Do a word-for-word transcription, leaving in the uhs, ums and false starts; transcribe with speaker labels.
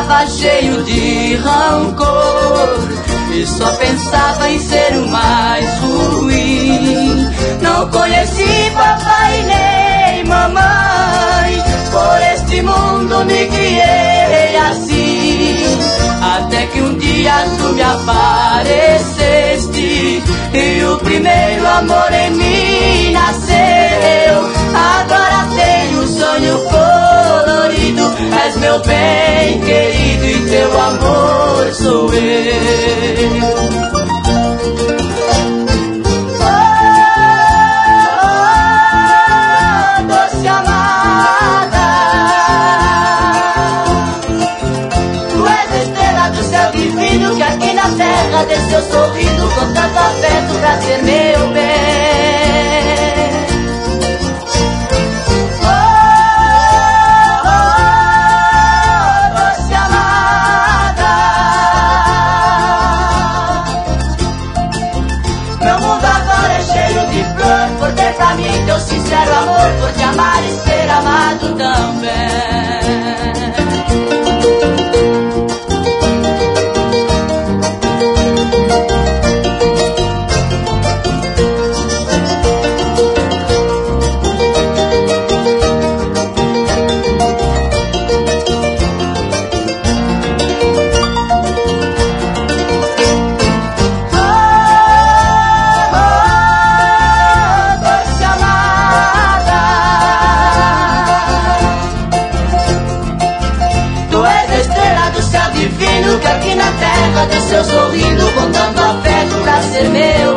Speaker 1: estava cheio de rancor e só pensava em ser o mais ruim. Não conheci papai nem mamãe, por este mundo me criei assim. Até que um dia tu me apareceste e o primeiro amor em mim nasceu. Agora tenho um sonho colorido, és meu bem querido e teu amor sou eu. Que aqui na terra desceu sorrindo com tanto afeto pra ser meu bem. Oh, oh, oh, doce amada, meu mundo agora é cheio de flor, por ter pra mim teu sincero amor, por te amar e ser amado também. Que aqui na terra desceu sorrindo com tanto afeto pra ser meu